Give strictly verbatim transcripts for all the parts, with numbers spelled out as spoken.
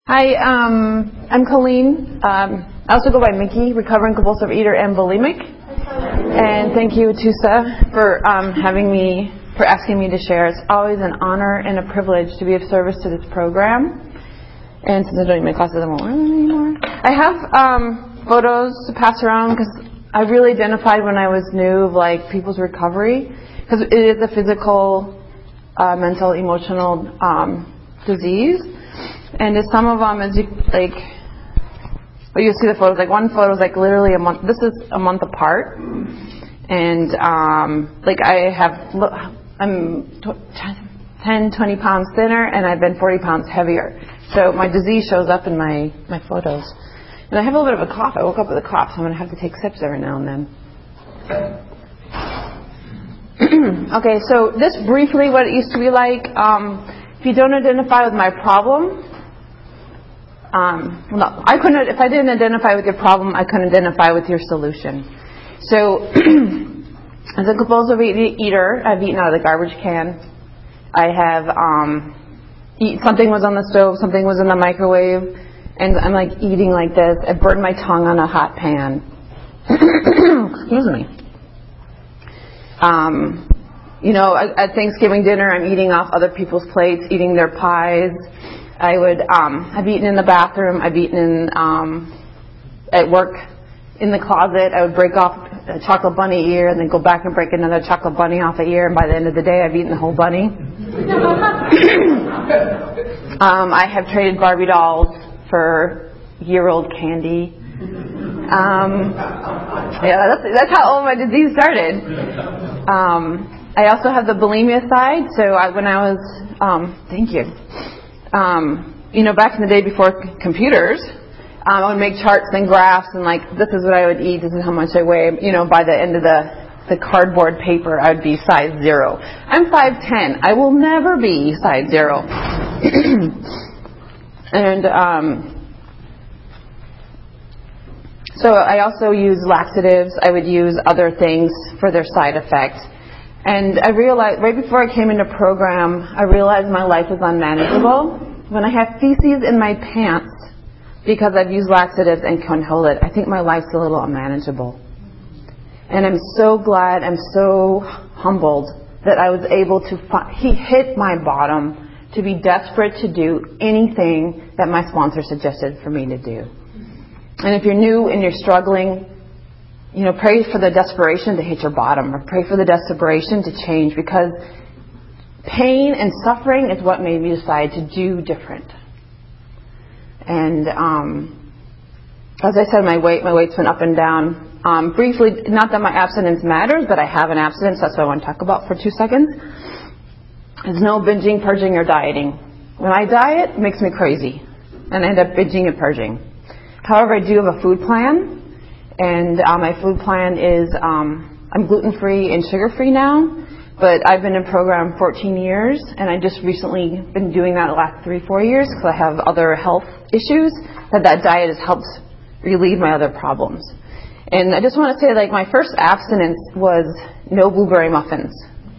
Hi, um, I'm Colleen. Um, I also go by Mickey, recovering compulsive eater and bulimic. And thank you, Tusa, for um, having me, for asking me to share. It's always an honor and a privilege to be of service to this program. And since I don't even classes, I won't learn anymore. I have um, photos to pass around because I really identified when I was new of like people's recovery, because it is a physical, uh, mental, emotional um, disease. And as some of them, as you like, well, you see the photos. Like one photo is like literally a month. This is a month apart, and um, like I have, I'm ten, twenty pounds thinner, and I've been forty pounds heavier. So my disease shows up in my my photos. And I have a little bit of a cough. I woke up with a cough, so I'm going to have to take sips every now and then. Okay, so this briefly what it used to be like. Um, if you don't identify with my problem, um, well, no, I couldn't. If I didn't identify with your problem, I couldn't identify with your solution. So, as a compulsive eater, I've eaten out of the garbage can. I have um, eat something was on the stove, something was in the microwave, and I'm like eating like this. I burned my tongue on a hot pan. Excuse me. Um, you know, at, at Thanksgiving dinner, I'm eating off other people's plates, eating their pies. I would, um, I've eaten in the bathroom. I've eaten in, um, at work, in the closet. I would break off a chocolate bunny ear and then go back and break another chocolate bunny off an ear. And by the end of the day, I've eaten the whole bunny. um, I have traded Barbie dolls for year-old candy. Um, yeah, that's, that's how old my disease started. Um, I also have the bulimia side. So I, when I was, um, thank you. Um, you know, back in the day before c- computers, um, I would make charts and graphs and like, this is what I would eat, this is how much I weigh. You know, by the end of the, the cardboard paper, I would be size zero. I'm five ten. I will never be size zero. and, um, so I also use laxatives. I would use other things for their side effects. And I realized, right before I came into program, I realized my life was unmanageable. When I have feces in my pants because I've used laxatives and can't hold it, I think my life's a little unmanageable. And I'm so glad, I'm so humbled that I was able to, fi- he hit my bottom to be desperate to do anything that my sponsor suggested for me to do. And if you're new and you're struggling, you know, pray for the desperation to hit your bottom, or pray for the desperation to change, because pain and suffering is what made me decide to do different. And um, as I said, my weight, my weight's been up and down. Um, briefly, not that my abstinence matters, but I have an abstinence. That's what I want to talk about for two seconds. There's no binging, purging, or dieting. When I diet, it makes me crazy, and I end up binging and purging. However, I do have a food plan. And uh, my food plan is, um, I'm gluten-free and sugar-free now, but I've been in program fourteen years, and I just recently been doing that the last three, four years because I have other health issues, that that diet has helped relieve my other problems. And I just want to say, like, my first abstinence was no blueberry muffins.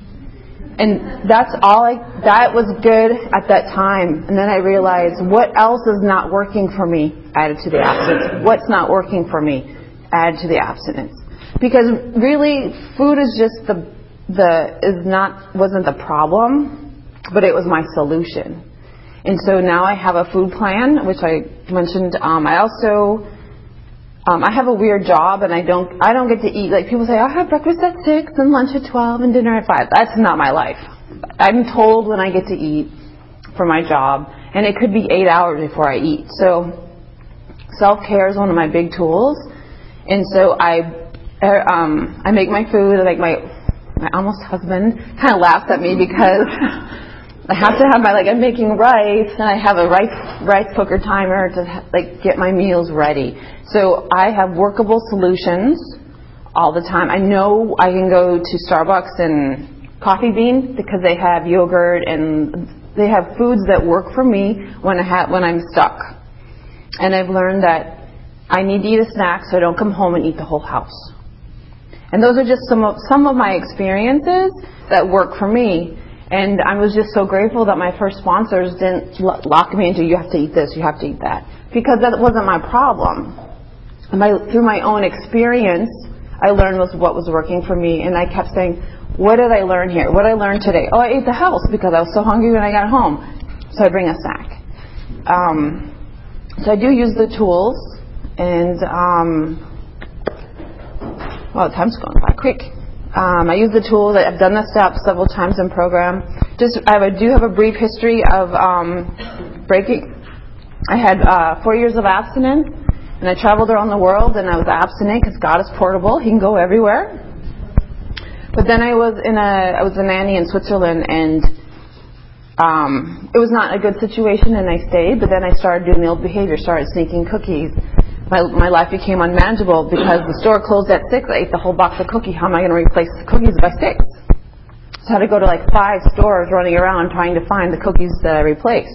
And that's all I, that was good at that time. And then I realized, what else is not working for me? Added to the abstinence. What's not working for me? Add to the abstinence, because really food is just the the is not wasn't the problem, but it was my solution. And so now I have a food plan, which I mentioned. Um, I also um, I have a weird job, and I don't I don't get to eat. Like people say, I have breakfast at six and lunch at twelve and dinner at five. That's not my life. I'm told when I get to eat for my job, and it could be eight hours before I eat. So self-care is one of my big tools. And so I, um, I make my food. Like my, my almost husband kind of laughs at me because I have to have my, like, I'm making rice, and I have a rice rice cooker timer to like get my meals ready. So I have workable solutions all the time. I know I can go to Starbucks and Coffee Bean because they have yogurt and they have foods that work for me when I have when I'm stuck. And I've learned that I need to eat a snack so I don't come home and eat the whole house. And those are just some of, some of my experiences that work for me. And I was just so grateful that my first sponsors didn't lock me into, you have to eat this, you have to eat that. Because that wasn't my problem. My, through my own experience, I learned was what was working for me. And I kept saying, what did I learn here? What did I learn today? Oh, I ate the house because I was so hungry when I got home. So I bring a snack. Um, so I do use the tools. And, um, well, time's going by quick. Um, I use the tools. I've done the steps several times in program. Just, I do have a brief history of um, breaking. I had uh, four years of abstinence, and I traveled around the world, and I was abstinent because God is portable. He can go everywhere. But then I was in a, I was a nanny in Switzerland, and um, it was not a good situation, and I stayed. But then I started doing the old behavior, started sneaking cookies. My, my life became unmanageable because the store closed at six. I ate the whole box of cookies. How am I going to replace the cookies by six? So I had to go to like five stores running around trying to find the cookies that I replaced.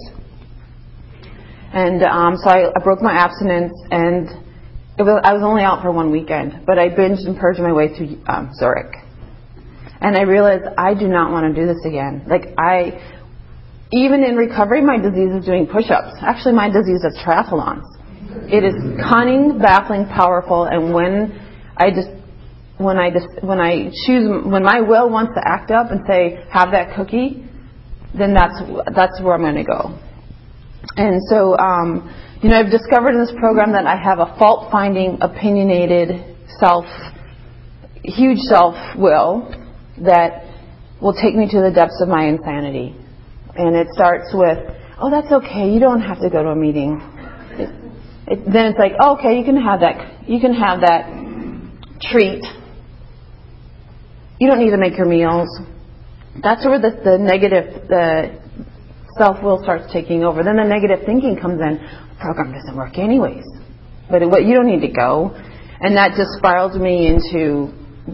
And um, so I, I broke my abstinence, and it was, I was only out for one weekend. But I binged and purged my way through um, Zurich. And I realized I do not want to do this again. Like I, even in recovery, my disease is doing push-ups. Actually, my disease is triathlons. It is cunning, baffling, powerful, and when I just, when I just, when I choose, when my will wants to act up and say, have that cookie, then that's that's where I'm going to go. And so, um, you know, I've discovered in this program that I have a fault-finding, opinionated self, huge self-will that will take me to the depths of my insanity. And it starts with, oh, that's okay, you don't have to go to a meeting. It, It, then it's like, oh, okay, you can have that. You can have that treat. You don't need to make your meals. That's where the, the negative, the self-will starts taking over. Then the negative thinking comes in. The program doesn't work anyways. But it, you don't need to go. And that just spirals me into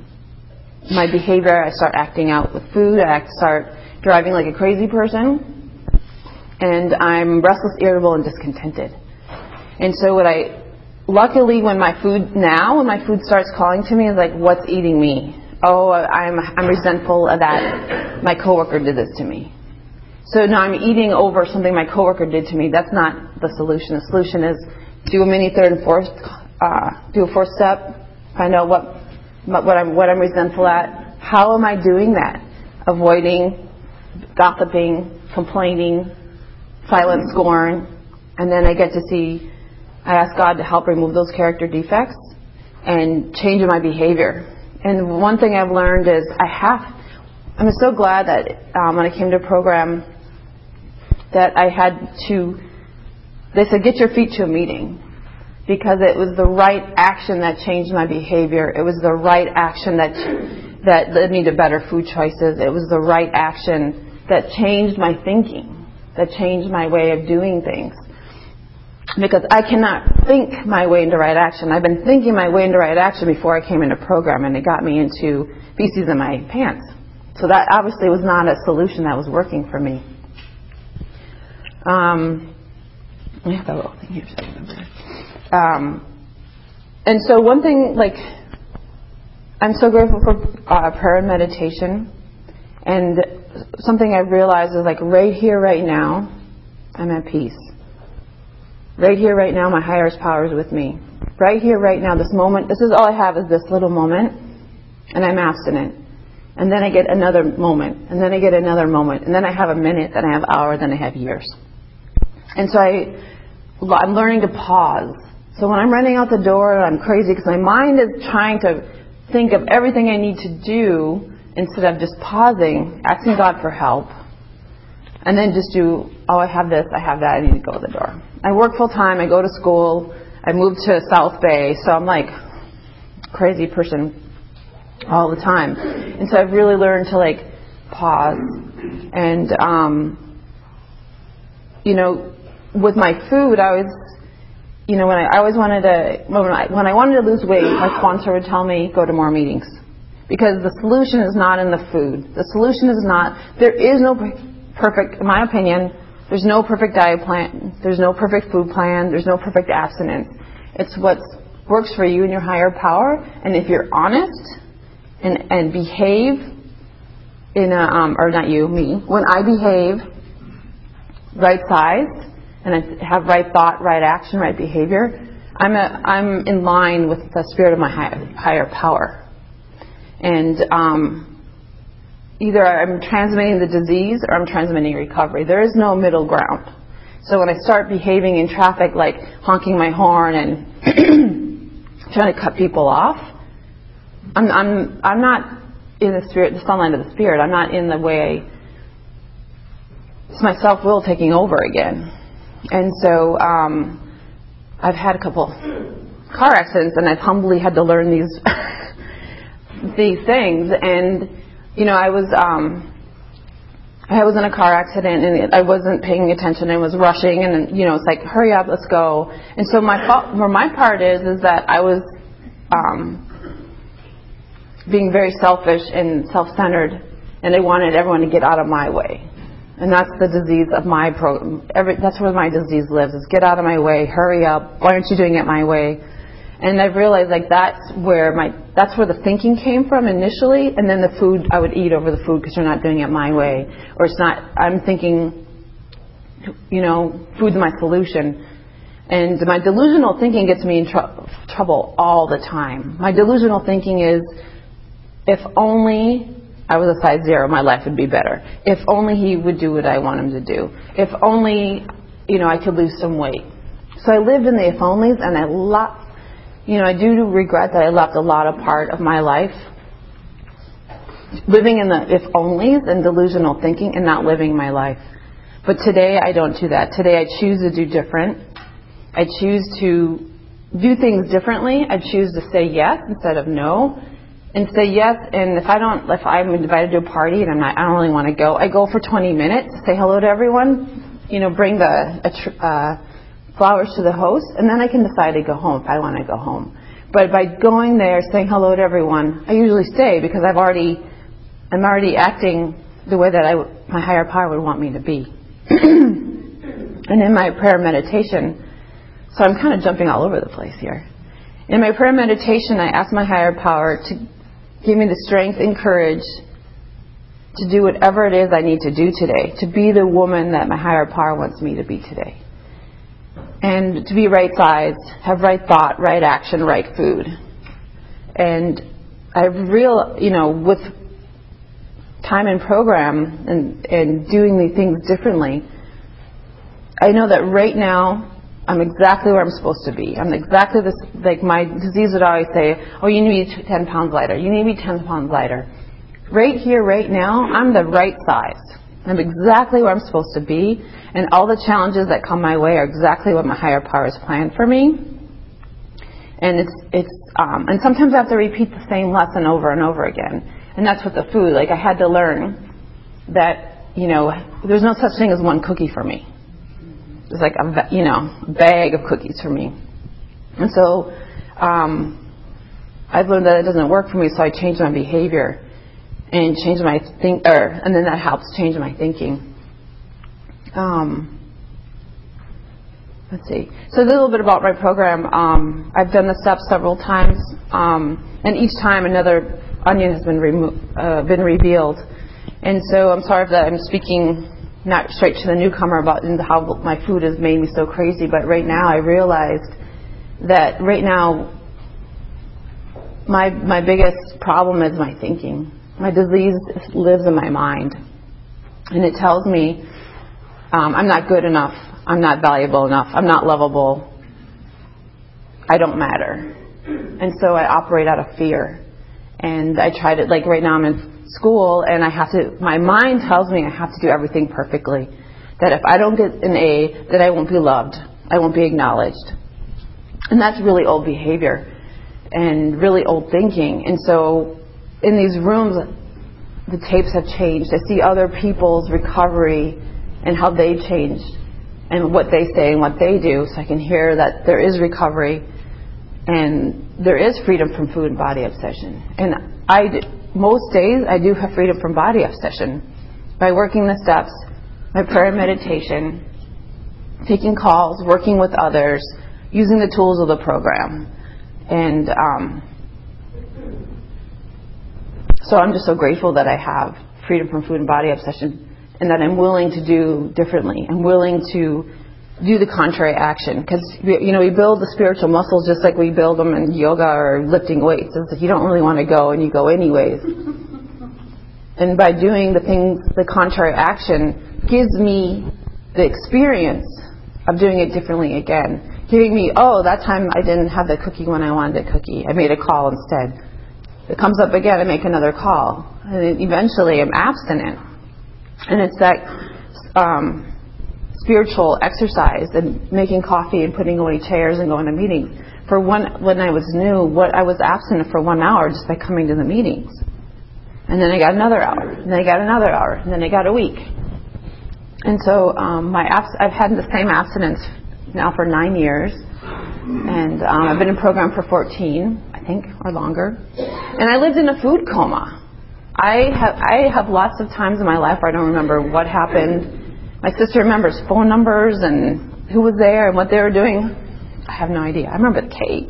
my behavior. I start acting out with food. I start driving like a crazy person. And I'm restless, irritable, and discontented. And so what I, luckily when my food, now when my food starts calling to me, is like, what's eating me? Oh, I'm I'm resentful of that my coworker did this to me. So now I'm eating over something my coworker did to me. That's not the solution. The solution is do a mini third and fourth, uh, do a fourth step, find out what, what I'm, what I'm resentful at. How am I doing that? Avoiding, gossiping, complaining, silent scorn. And then I get to see, I ask God to help remove those character defects and change my behavior. And one thing I've learned is I have, I'm so glad that um, when I came to a program that I had to, they said, get your feet to a meeting. Because it was the right action that changed my behavior. It was the right action that that led me to better food choices. It was the right action that changed my thinking, that changed my way of doing things. Because I cannot think my way into right action. I've been thinking my way into right action before I came into program, and it got me into feces in my pants. So that obviously was not a solution that was working for me. Um, I have that little thing here so I remember. Um, and so one thing, like, I'm so grateful for uh, prayer and meditation. And something I've realized is, like, right here, right now, I'm at peace. Right here, right now, my highest power is with me. Right here, right now, this moment, this is all I have is this little moment, and I'm abstinent. And then I get another moment, and then I get another moment, and then I have a minute, then I have an hour, then I have years. And so I, I'm learning to pause. So when I'm running out the door, I'm crazy because my mind is trying to think of everything I need to do instead of just pausing, asking God for help. And then just do, oh, I have this, I have that, I need to go to the door. I work full time, I go to school, I moved to South Bay, so I'm like a crazy person all the time. And so I've really learned to, like, pause. And, um, you know, with my food, I was, you know, when I, I always wanted to, when I, when I wanted to lose weight, my sponsor would tell me, go to more meetings. Because the solution is not in the food. The solution is not, there is no perfect, in my opinion, there's no perfect diet plan. There's no perfect food plan. There's no perfect abstinence. It's what works for you and your higher power. And if you're honest and, and behave in a, um, or not you, me, when I behave right-sized and I have right thought, right action, right behavior, I'm, a, I'm in line with the spirit of my high, higher power. And um, either I'm transmitting the disease or I'm transmitting recovery. There is no middle ground. So when I start behaving in traffic like honking my horn and trying to cut people off, I'm, I'm, I'm not in the spirit, the sunlight of the spirit. I'm not in the way. It's my self-will taking over again. And so um, I've had a couple car accidents, and I've humbly had to learn these these things. And you know, I was um, I was in a car accident, and I wasn't paying attention. I was rushing, and you know, it's like, hurry up, let's go. And so my fault, where my part is, is that I was um, being very selfish and self-centered, and I wanted everyone to get out of my way. And that's the disease of my program. Every, that's where my disease lives, is get out of my way, hurry up, why aren't you doing it my way? And I've realized like that's where my, that's where the thinking came from initially, and then the food, I would eat over the food because you're not doing it my way. Or it's not, I'm thinking, you know, food's my solution. And my delusional thinking gets me in tr- trouble all the time. My delusional thinking is, if only I was a size zero, my life would be better. If only he would do what I want him to do. If only, you know, I could lose some weight. So I lived in the if onlys, and I lot, you know, I do regret that I left a lot of part of my life living in the if onlys and delusional thinking and not living my life. But today I don't do that. Today I choose to do different. I choose to do things differently. I choose to say yes instead of no. And say yes, and if I don't, if I'm invited to a party and I'm not, I don't really want to go, I go for twenty minutes, say hello to everyone, you know, bring the uh, flowers to the host, and then I can decide to go home if I want to go home. But by going there, saying hello to everyone, I usually stay because I've already, I'm already acting the way that I, my higher power would want me to be. And in my prayer meditation, so I'm kind of jumping all over the place here. In my prayer meditation, I ask my higher power to give me the strength and courage to do whatever it is I need to do today, to be the woman that my higher power wants me to be today. And to be right-sized, have right thought, right action, right food. And I've real, you know, with time and program and, and doing these things differently, I know that right now I'm exactly where I'm supposed to be. I'm exactly this, like my disease would always say, oh, you need to be ten pounds lighter. You need to be ten pounds lighter. Right here, right now, I'm the right size. I'm exactly where I'm supposed to be. And all the challenges that come my way are exactly what my higher power has planned for me. And it's, it's, um, and sometimes I have to repeat the same lesson over and over again. And that's with the food. Like I had to learn that, you know, there's no such thing as one cookie for me. It's like a, you know, bag of cookies for me. And so um, I've learned that it doesn't work for me, so I change my behavior and change my think, or, and then that helps change my thinking. Um, let's see. So a little bit about my program. Um, I've done the steps several times, um, and each time another onion has been remo- uh, been revealed. And so I'm sorry that I'm speaking not straight to the newcomer about how my food has made me so crazy, but right now I realized that right now my my biggest problem is my thinking. My disease lives in my mind, and it tells me um, I'm not good enough, I'm not valuable enough, I'm not lovable, I don't matter. And so I operate out of fear. And I try to, like right now I'm in school and I have to, my mind tells me I have to do everything perfectly. That if I don't get an A, that I won't be loved, I won't be acknowledged. And that's really old behavior and really old thinking. And so in these rooms, the tapes have changed. I see other people's recovery and how they changed and what they say and what they do, so I can hear that there is recovery and there is freedom from food and body obsession. And I, most days, I do have freedom from body obsession by working the steps, my prayer and meditation, taking calls, working with others, using the tools of the program. And um, so I'm just so grateful that I have freedom from food and body obsession, and that I'm willing to do differently. I'm willing to do the contrary action, because, you know, we build the spiritual muscles just like we build them in yoga or lifting weights. It's like you don't really want to go, and you go anyways. And by doing the things, the contrary action gives me the experience of doing it differently again, giving me, oh, that time I didn't have the cookie when I wanted a cookie. I made a call instead. It comes up again, I make another call. And then eventually I'm abstinent. And it's that um, spiritual exercise and making coffee and putting away chairs and going to meetings. For one, when I was new, what I was abstinent for one hour just by coming to the meetings. And then I got another hour. And then I got another hour. And then I got a week. And so um, my abs- I've had the same abstinence now for nine years. And um, I've been in program for fourteen, I think, or longer. And I lived in a food coma. I have I have lots of times in my life where I don't remember what happened. My sister remembers phone numbers and who was there and what they were doing. I have no idea. I remember the cake.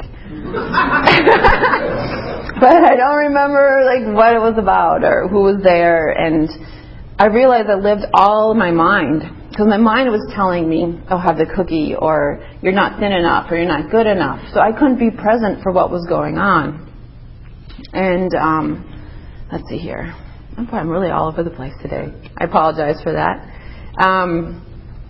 But I don't remember like what it was about or who was there. And I realized I lived all in my mind. Because my mind was telling me, oh, have the cookie, or you're not thin enough, or you're not good enough. So I couldn't be present for what was going on. And um, let's see here. Oh, boy, I'm really all over the place today. I apologize for that. Um,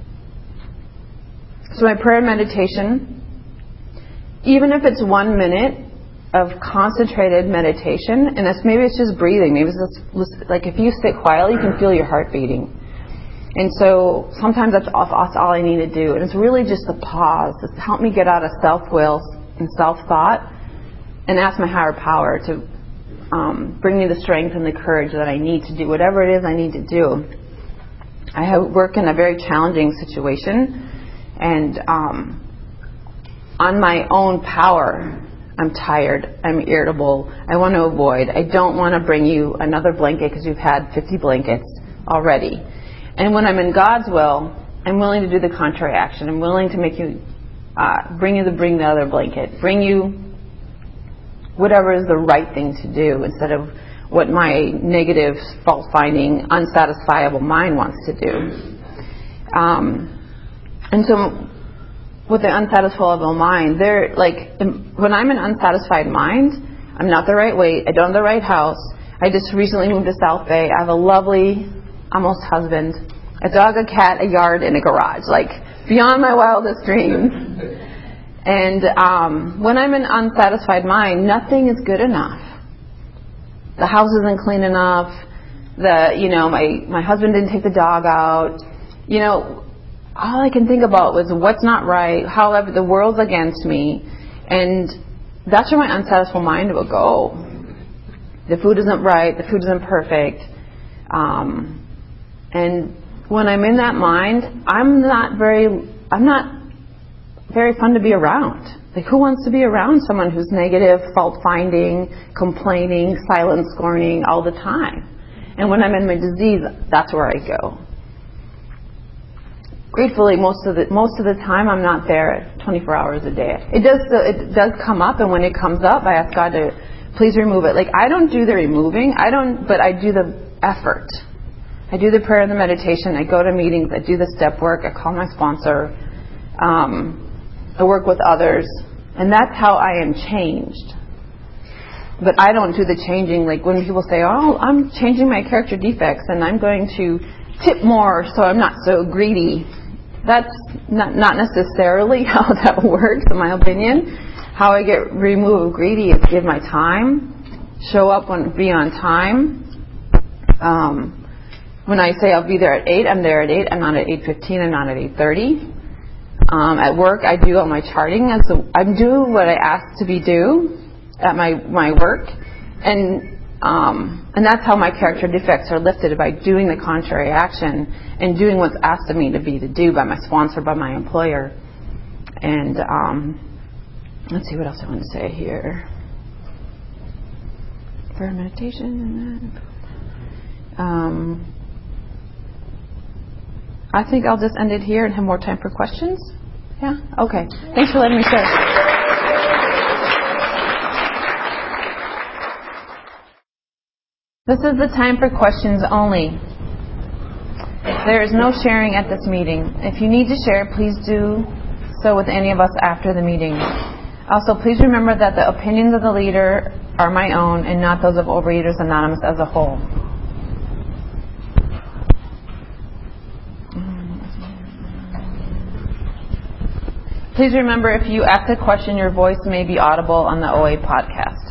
so my prayer and meditation, even if it's one minute of concentrated meditation, and that's, maybe it's just breathing. Maybe it's just, like if you sit quietly, you can feel your heart beating. And so sometimes that's all, that's all I need to do. And it's really just a pause. It's help me get out of self-will and self-thought and ask my higher power to um, bring me the strength and the courage that I need to do whatever it is I need to do. I have work in a very challenging situation. And um, on my own power, I'm tired. I'm irritable. I want to avoid. I don't want to bring you another blanket because you've had fifty blankets already. And when I'm in God's will, I'm willing to do the contrary action. I'm willing to make you, uh, bring you the, bring the other blanket. Bring you whatever is the right thing to do instead of what my negative, fault-finding, unsatisfiable mind wants to do. Um, and so with the unsatisfiable mind, they're like, when I'm an unsatisfied mind, I'm not the right weight. I don't have the right house. I just recently moved to South Bay. I have a lovely almost husband, a dog, a cat, a yard, and a garage, like beyond my wildest dreams. And um, when I'm an unsatisfied mind, nothing is good enough. The house isn't clean enough. The you know my my husband didn't take the dog out. You know, all I can think about was what's not right. However, the world's against me, and that's where my unsatisfied mind will go. The food isn't right. The food isn't perfect. Um, And when I'm in that mind, I'm not very, I'm not very fun to be around. Like, who wants to be around someone who's negative, fault-finding, complaining, silent scorning all the time? And when I'm in my disease, that's where I go. Gratefully, most of the most of the time, I'm not there twenty-four hours a day. It does it does come up, and when it comes up, I ask God to please remove it. Like, I don't do the removing, I don't, but I do the effort. I do the prayer and the meditation. I go to meetings. I do the step work. I call my sponsor. Um, I work with others. And that's how I am changed. But I don't do the changing like when people say, oh, I'm changing my character defects and I'm going to tip more so I'm not so greedy. That's not, not necessarily how that works, in my opinion. How I get removed of greedy is give my time, show up, when be on time. Um, When I say I'll be there at eight, I'm there at eight. I'm not at eight fifteen. I'm not at eight thirty. Um, at work, I do all my charting. And so I'm doing what I asked to be do at my, my work. And um, and that's how my character defects are lifted, by doing the contrary action and doing what's asked of me to be to do by my sponsor, by my employer. And um, let's see what else I want to say here. Prayer and meditation and that. Um, I think I'll just end it here and have more time for questions. Yeah? Okay. Thanks for letting me share. This is the time for questions only. There is no sharing at this meeting. If you need to share, please do so with any of us after the meeting. Also, please remember that the opinions of the leader are my own and not those of Overeaters Anonymous as a whole. Please remember, if you ask a question, your voice may be audible on the O A podcast.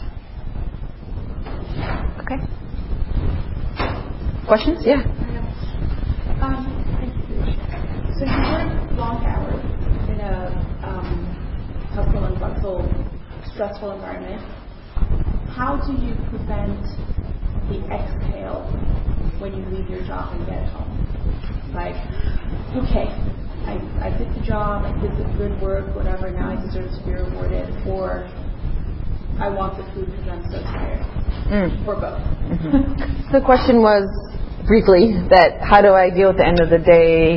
Okay. Questions? Yeah. Um, so you work long hours in a um, hustle and bustle, stressful environment. How do you prevent the exhale when you leave your job and get home? Like, okay, I, I did the job, I did the good work, whatever, now I deserve to be rewarded, or I want the food because I'm so tired, mm. or both. Mm-hmm. So the question was, briefly, that how do I deal with the end of the day,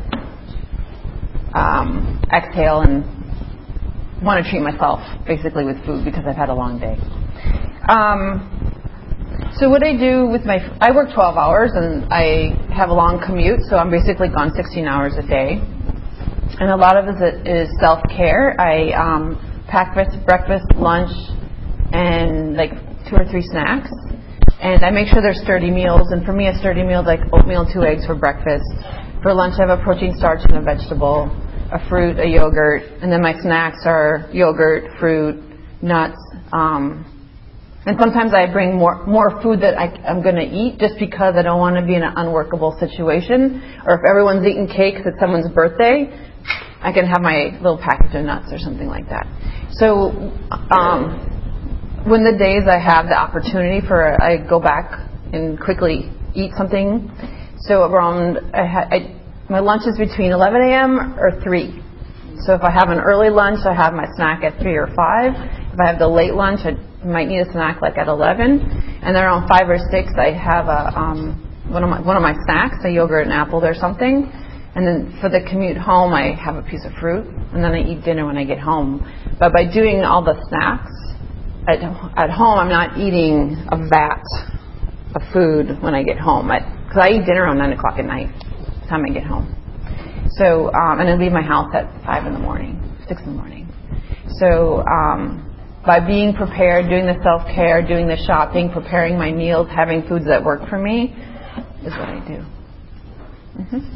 um, exhale, and want to treat myself, basically, with food because I've had a long day. Um, so what I do with my, I work twelve hours and I have a long commute, so I'm basically gone sixteen hours a day. And a lot of it is self-care. I um, pack breakfast, lunch, and like two or three snacks. And I make sure they're sturdy meals. And for me, a sturdy meal is like oatmeal and two eggs for breakfast. For lunch, I have a protein, starch, and a vegetable, a fruit, a yogurt. And then my snacks are yogurt, fruit, nuts. Um, and sometimes I bring more more food that I, I'm going to eat just because I don't want to be in an unworkable situation. Or if everyone's eating cakes at someone's birthday, I can have my little package of nuts or something like that. So um, when the days I have the opportunity for, I go back and quickly eat something. So around, I ha- I, my lunch is between eleven a.m. or three. So if I have an early lunch, I have my snack at three or five. If I have the late lunch, I might need a snack like at eleven. And then around five or six, I have a um, one of my one of my snacks, a yogurt and apple or something. And then for the commute home, I have a piece of fruit. And then I eat dinner when I get home. But by doing all the snacks at at home, I'm not eating a vat of food when I get home. Because I, I eat dinner around nine o'clock at night, by the time I get home. So, um, and I leave my house at five in the morning, six in the morning. So, um, by being prepared, doing the self-care, doing the shopping, preparing my meals, having foods that work for me, is what I do. Mm-hmm.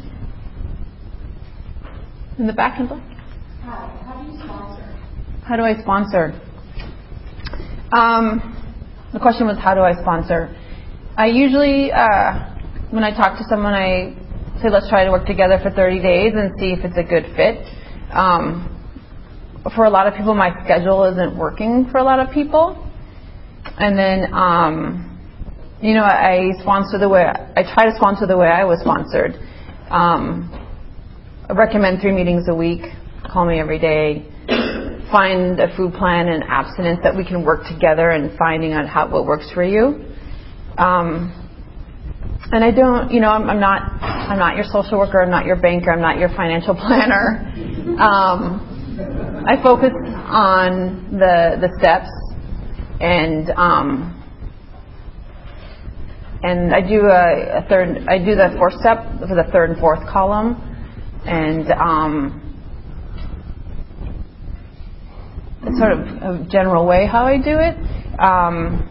In the back, Kendall? How, how do you sponsor? How do I sponsor? Um, the question was, how do I sponsor? I usually, uh, when I talk to someone, I say, let's try to work together for thirty days and see if it's a good fit. Um, for a lot of people, my schedule isn't working for a lot of people. And then, um, you know, I sponsor the way, I try to sponsor the way I was sponsored. Um, I recommend three meetings a week. Call me every day. Find a food plan and abstinence that we can work together and finding out how what works for you. Um, and I don't, you know, I'm, I'm not, I'm not your social worker. I'm not your banker. I'm not your financial planner. Um, I focus on the the steps, and um, and I do a, a third. I do the fourth step for the third and fourth column, and um, it's sort of a general way how I do it. Um,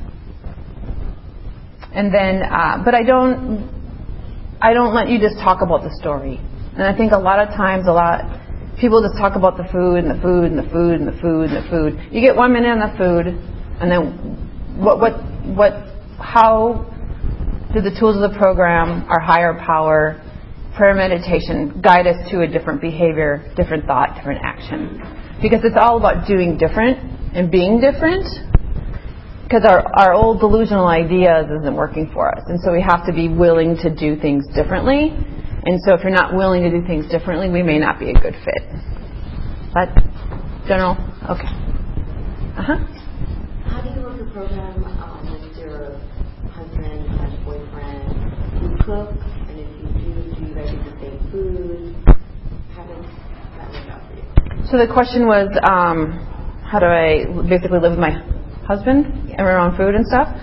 and then, uh, but I don't, I don't let you just talk about the story. And I think a lot of times, a lot. People just talk about the food and the food and the food and the food and the food. You get one minute on the food, and then what, what, what, how do the tools of the program, our higher power, prayer, meditation, guide us to a different behavior, different thought, different action? Because it's all about doing different and being different. Because our, our old delusional ideas isn't working for us. And so we have to be willing to do things differently. And so if you're not willing to do things differently, we may not be a good fit. But, general? Okay. Uh-huh. How do you work the program um, with your husband slash boyfriend? Do you cook? And if you do, do you guys eat the same food? How does that work out for you? So the question was, um, how do I basically live with my husband? Yeah. And we're on food and stuff?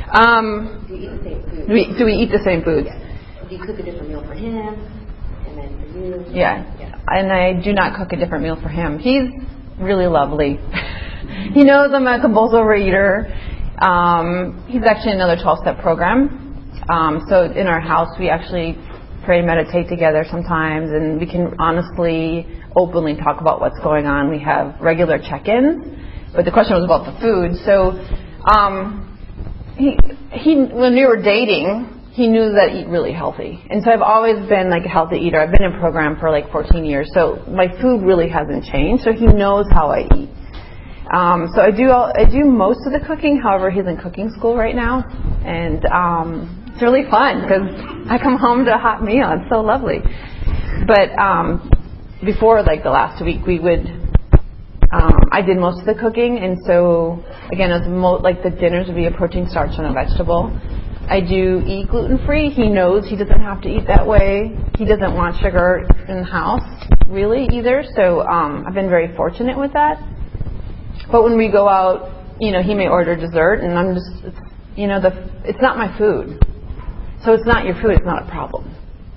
Um, Do you eat the same food? do, we, do we eat the same foods? Yeah. Do you cook a different meal for him, and then for you? Yeah. yeah. And I do not cook a different meal for him. He's really lovely. He knows I'm a compulsive overeater. Um, he's actually in another twelve-step program. Um, so in our house, we actually pray and meditate together sometimes, and we can honestly, openly talk about what's going on. We have regular check-ins, but the question was about the food. So um, he, he, when we were dating, he knew that I eat really healthy. And so I've always been like a healthy eater. I've been in program for like fourteen years. So my food really hasn't changed. So he knows how I eat. Um, so I do all, I do most of the cooking. However, he's in cooking school right now. And um, it's really fun because I come home to a hot meal. It's so lovely. But um, before like the last week, we would, um, I did most of the cooking. And so, again, it was mo- like the dinners would be a protein, starch, and a vegetable. I do eat gluten-free. He knows he doesn't have to eat that way. He doesn't want sugar in the house, really, either. So um, I've been very fortunate with that. But when we go out, you know, he may order dessert, and I'm just, it's, you know, the it's not my food. So it's not your food. It's not a problem.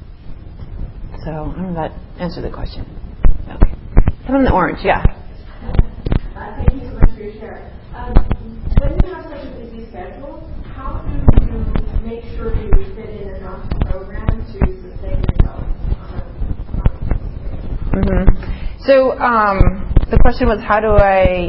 So I don't know if that answered the question. Okay. Come on, the orange, yeah. Uh, thank you so much for your share. Um, when you have such a busy schedule, how do you make sure you fit in enough program to sustain yourself on a Mm-hmm. So um, the question was, how do I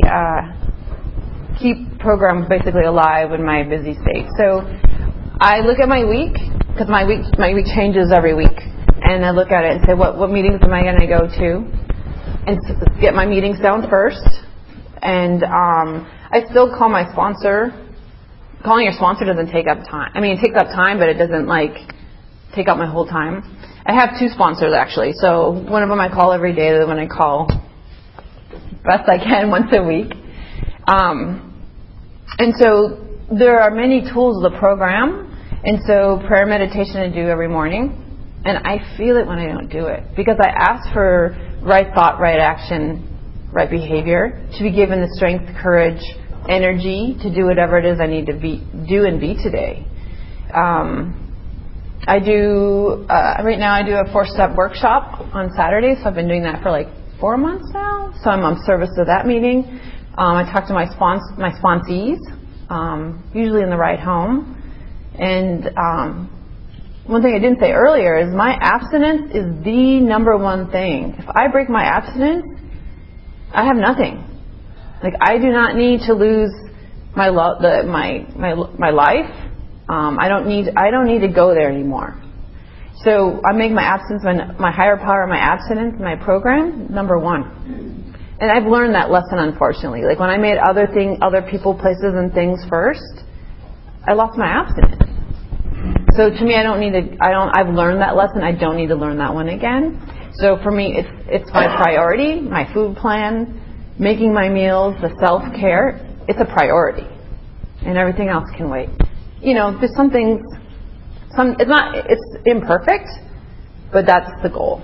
uh, keep program basically alive in my busy state? So I look at my week, because my week my week changes every week, and I look at it and say, what what meetings am I going to go to, and get my meetings down first. And um, I still call my sponsor. Calling your sponsor doesn't take up time. I mean, it takes up time, but it doesn't like take up my whole time. I have two sponsors actually. So one of them I call every day. The other one I call best I can once a week. Um, and so there are many tools of the program. And so prayer meditation I do every morning. And I feel it when I don't do it, because I ask for right thought, right action, right behavior, to be given the strength, courage, energy to do whatever it is I need to be do and be today. Um, I do uh, right now. I do a four-step workshop on Saturday, so I've been doing that for like four months now. So I'm on service to that meeting. Um, I talk to my spons- my sponsees, um, usually in the ride home. And um, one thing I didn't say earlier is my abstinence is the number one thing. If I break my abstinence, I have nothing. Like, I do not need to lose my lo- the my my my life. Um, I don't need I don't need to go there anymore. So I make my abstinence, my, my higher power, my abstinence, my program number one. And I've learned that lesson, unfortunately. Like when I made other thing, other people, places, and things first, I lost my abstinence. So to me, I don't need to. I don't. I've learned that lesson. I don't need to learn that one again. So for me, it's it's my priority, my food plan. Making my meals, the self-care, it's a priority. And everything else can wait. You know, there's some things, some, it's not, it's imperfect, but that's the goal.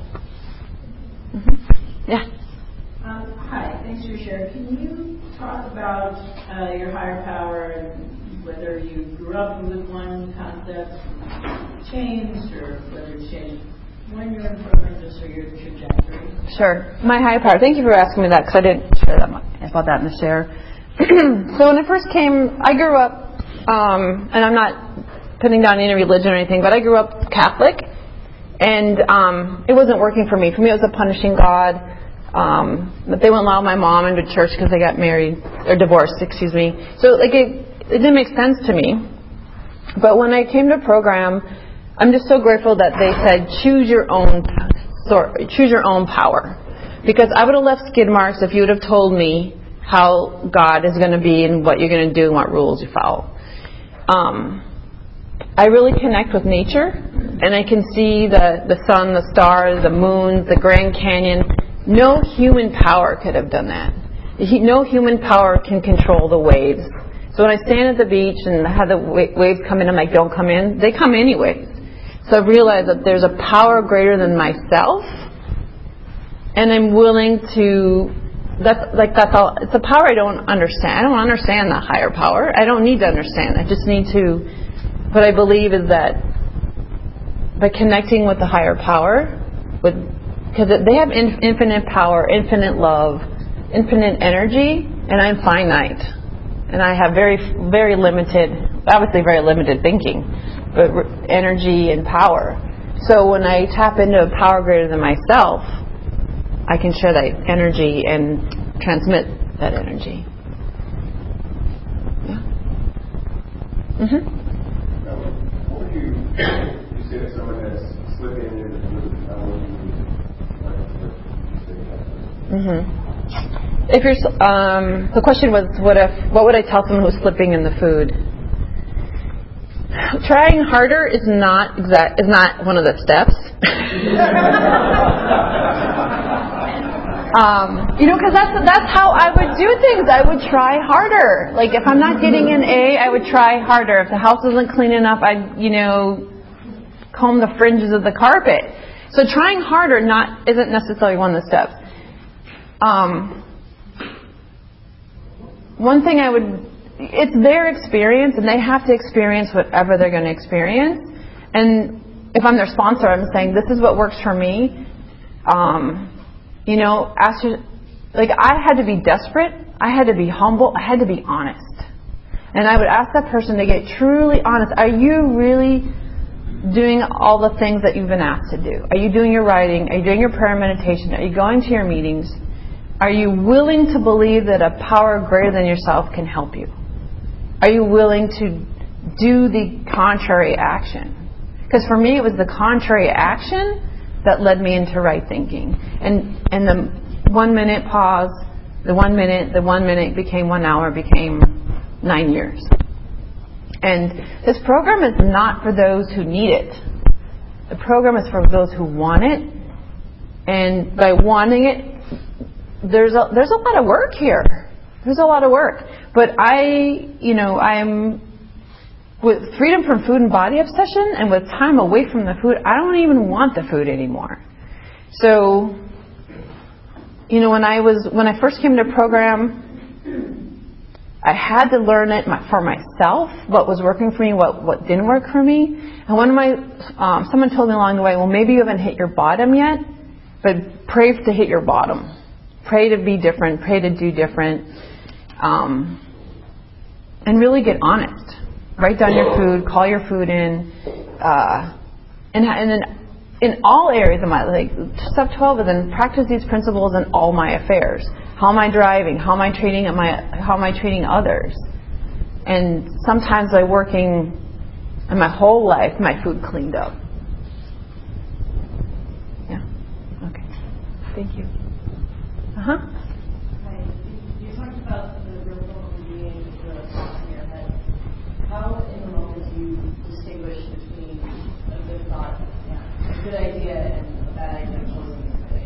Mm-hmm. Yeah. Um, hi, thanks for sharing. Can you talk about uh, your higher power and whether you grew up with one concept, changed, or whether it's changed when you're in program, just for your trajectory? Sure. My higher power. Thank you for asking me that, because I didn't share that much about that in the share. So when I first came, I grew up, um, and I'm not putting down any religion or anything, but I grew up Catholic, and um, it wasn't working for me. For me, it was a punishing God. Um, but they wouldn't allow my mom into church because they got married, or divorced, excuse me. So like it, it didn't make sense to me. But when I came to program, I'm just so grateful that they said, choose your own choose your own power. Because I would have left skid marks if you would have told me how God is going to be and what you're going to do and what rules you follow. Um, I really connect with nature, and I can see the, the sun, the stars, the moon, the Grand Canyon. No human power could have done that. No human power can control the waves. So when I stand at the beach and have the waves come in, I'm like, don't come in. They come anyways. So I've realized that there's a power greater than myself, and I'm willing to that's like that's all. It's a power I don't understand. I don't understand the higher power. I don't need to understand. I just need to. What I believe is that by connecting with the higher power, with because they have in, infinite power, infinite love, infinite energy, and I'm finite, and I have very very limited, obviously very limited thinking, but energy and power. So when I tap into a power greater than myself, I can share that energy and transmit that energy. Yeah. Mhm. Now, what would you, you say to someone that's slipping into the food? How would you say that? Mhm. If you're, um, the question was, what if? What would I tell someone who's slipping in the food? Trying harder is not exact. Is not one of the steps. Um, you know, because that's that's how I would do things. I would try harder. Like if I'm not getting an A, I would try harder. If the house isn't clean enough, I'd you know comb the fringes of the carpet. So trying harder not isn't necessarily one of the steps. Um, one thing I would, it's their experience, and they have to experience whatever they're going to experience. And if I'm their sponsor, I'm saying this is what works for me. Um, You know, after, like I had to be desperate, I had to be humble, I had to be honest. And I would ask that person to get truly honest. Are you really doing all the things that you've been asked to do? Are you doing your writing? Are you doing your prayer and meditation? Are you going to your meetings? Are you willing to believe that a power greater than yourself can help you? Are you willing to do the contrary action? Because for me, it was the contrary action that led me into right thinking. And and the one minute pause, the one minute, the one minute became one hour, became nine years. And this program is not for those who need it. The program is for those who want it. And by wanting it, there's a, there's a lot of work here. There's a lot of work. But I, you know, I'm with freedom from food and body obsession, and with time away from the food, I don't even want the food anymore. So, you know, when I was when I first came to the program, I had to learn it for myself, what was working for me, what what didn't work for me. And one of my um, someone told me along the way, well, maybe you haven't hit your bottom yet, but pray to hit your bottom. Pray to be different. Pray to do different, um, and really get honest. Write down your food, call your food in, uh, and, and then in all areas of my life, like, step twelve is then practice these principles in all my affairs. How am I driving? How am I treating my? How am I treating others? And sometimes by working in my whole life, my food cleaned up. Yeah. Okay. Thank you. Uh huh. Hi. You talked about the real problem being the thoughts in your head. How in the moment do you distinguish between a good thought, yeah, a good idea, and a bad idea closing a good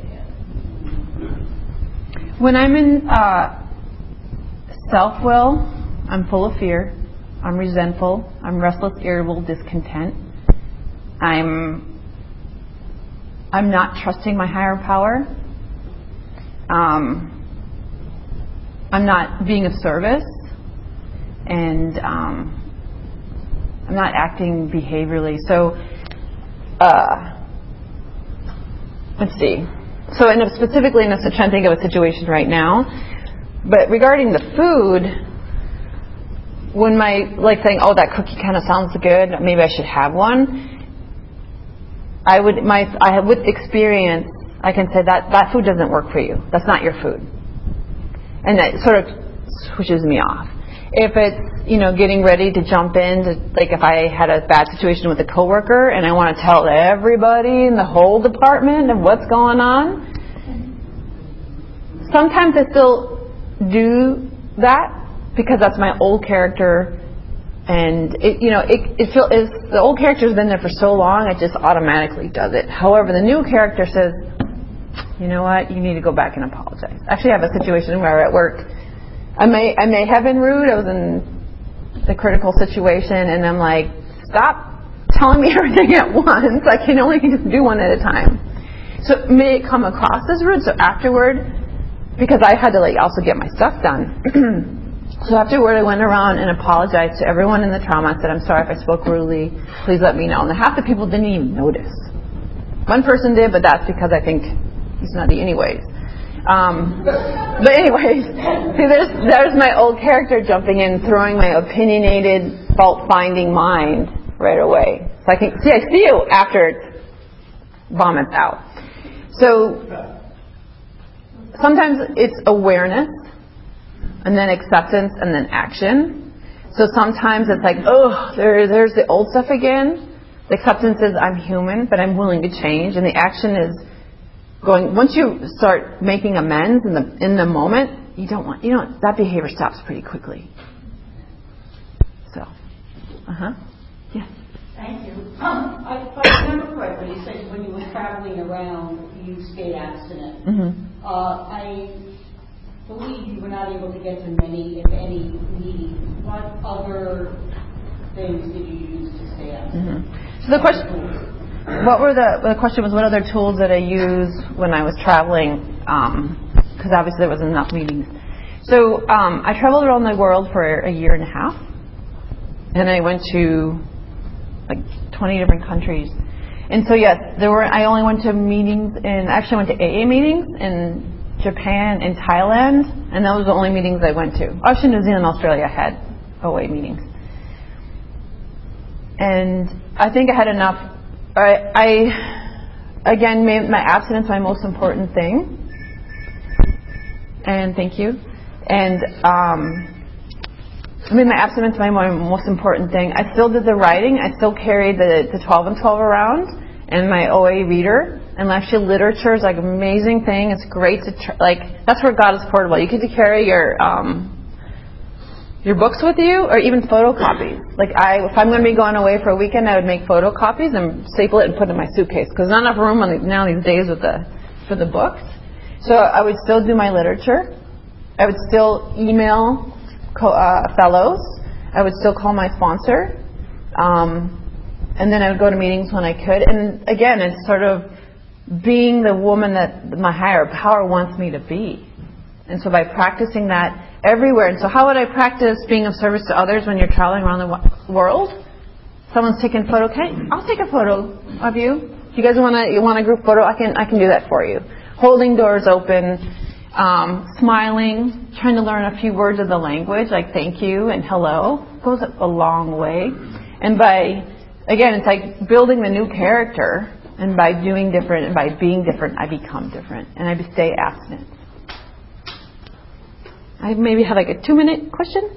idea? When I'm in uh, self-will, I'm full of fear. I'm resentful. I'm restless, irritable, discontent. I'm I'm not trusting my higher power. Um, I'm not being of service, and um, I'm not acting behaviorally. So, uh, let's see. So, in a, specifically, in a, I'm trying to think of a situation right now. But regarding the food, when my like saying, "Oh, that cookie kind of sounds good. Maybe I should have one." I would my I would experience. I can say that that food doesn't work for you. That's not your food, and that sort of switches me off. If it's, you know, getting ready to jump in, to, like if I had a bad situation with a coworker and I want to tell everybody in the whole department of what's going on, sometimes I still do that because that's my old character, and it, you know, it it feel is the old character's been there for so long, it just automatically does it. However, the new character says, you know what, you need to go back and apologize. Actually, I have a situation where at work, I may I may have been rude. I was in the critical situation, and I'm like, stop telling me everything at once. I can only just do one at a time. So it may come across as rude. So afterward, because I had to like also get my stuff done. So afterward, I went around and apologized to everyone in the trauma. I said, I'm sorry if I spoke rudely. Please let me know. And half the people didn't even notice. One person did, but that's because I think he's nutty anyways. Um, but anyways, see, there's, there's my old character jumping in, throwing my opinionated, fault-finding mind right away. So I can see, I see you after it vomits out. So sometimes it's awareness, and then acceptance, and then action. So sometimes it's like, oh, there, there's the old stuff again. The acceptance is I'm human, but I'm willing to change. And the action is going, once you start making amends in the in the moment, you don't want, you know, that behavior stops pretty quickly. So, uh-huh. Yeah. Thank you. Um, I, if I remember correctly, you said when you were traveling around, you stayed abstinent. Mm-hmm. Uh, I believe you were not able to get to many, if any, meetings. What other things did you use to stay abstinent? Mm-hmm. So the question, what were the the question was, what other tools did I use when I was traveling? Because um, obviously there wasn't enough meetings. So um, I traveled around the world for a year and a half, and I went to like twenty different countries. And so yes, there were. I only went to meetings in. Actually, I went to A A meetings in Japan and Thailand, and those were the only meetings I went to. Actually, New Zealand and Australia had O A meetings. And I think I had enough. I, I again, made my abstinence my most important thing. And thank you. And um, I made my abstinence my most important thing. I still did the writing. I still carried the, the twelve and twelve around, and my O A reader. And actually, literature is like an amazing thing. It's great to tr- like. That's where God is portable. You get to carry your um, your books with you, or even photocopies. Like I, if I'm going to be going away for a weekend, I would make photocopies and staple it and put it in my suitcase because there's not enough room on the, now these days with the for the books. So I would still do my literature. I would still email co- uh, fellows. I would still call my sponsor, um, and then I would go to meetings when I could. And again, it's sort of being the woman that my higher power wants me to be. And so by practicing that everywhere. And so how would I practice being of service to others when you're traveling around the world? Someone's taking a photo. Okay, I'll take a photo of you. If you guys want to, you want a group photo, I can, I can do that for you. Holding doors open, um, smiling, trying to learn a few words of the language, like thank you and hello, goes a long way. And by, again, it's like building the new character. And by doing different and by being different, I become different. And I stay abstinent. I maybe have like a two-minute question?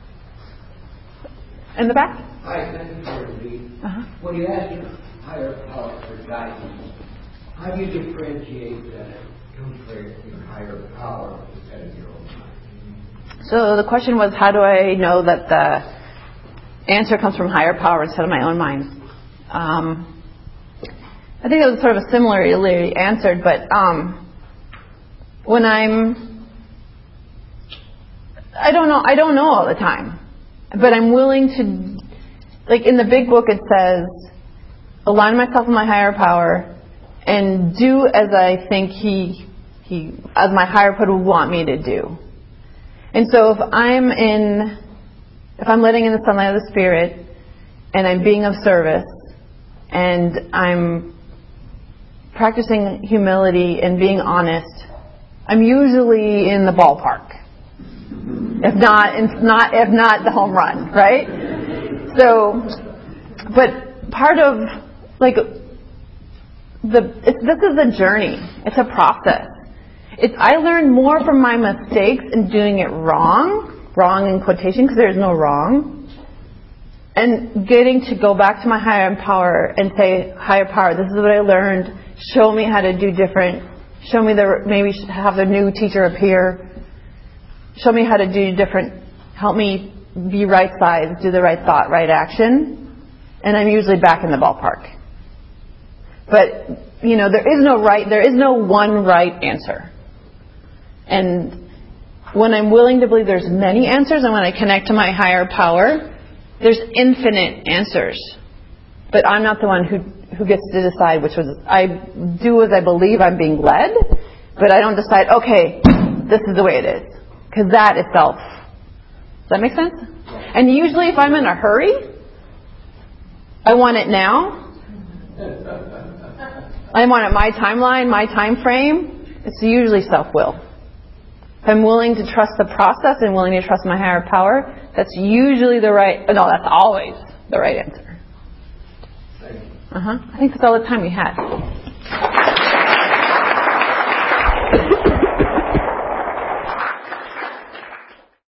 In the back? Hi, thank you for the lead. Uh-huh. When you ask your higher power for guidance, how do you differentiate that it comes from your higher power instead of your own mind? So the question was, how do I know that the answer comes from higher power instead of my own mind? Um... I think it was sort of a similarly answered, but um, when I'm, I don't know, I don't know all the time, but I'm willing to, like in the big book it says, align myself with my higher power and do as I think he, he, as my higher power would want me to do. And so if I'm in, if I'm letting in the sunlight of the Spirit and I'm being of service and I'm practicing humility and being honest, I'm usually in the ballpark. If not, if not, if not the home run, right? So, but part of like the it's, this is a journey. It's a process. It's I learn more from my mistakes and doing it wrong, wrong in quotation because there's no wrong, and getting to go back to my higher power and say, higher power, this is what I learned. Show me how to do different. Show me the, maybe have the new teacher appear. Show me how to do different. Help me be right size, do the right thought, right action. And I'm usually back in the ballpark. But, you know, there is no right, there is no one right answer. And when I'm willing to believe there's many answers and when I connect to my higher power, there's infinite answers. But I'm not the one who who gets to decide which was. I do as I believe I'm being led, but I don't decide, okay, this is the way it is. Because that is self. Does that make sense? And usually if I'm in a hurry, I want it now. I want it my timeline, my time frame. It's usually self-will. If I'm willing to trust the process and willing to trust my higher power, that's usually the right, no, that's always the right answer. Uh-huh. I think that's all the time we had.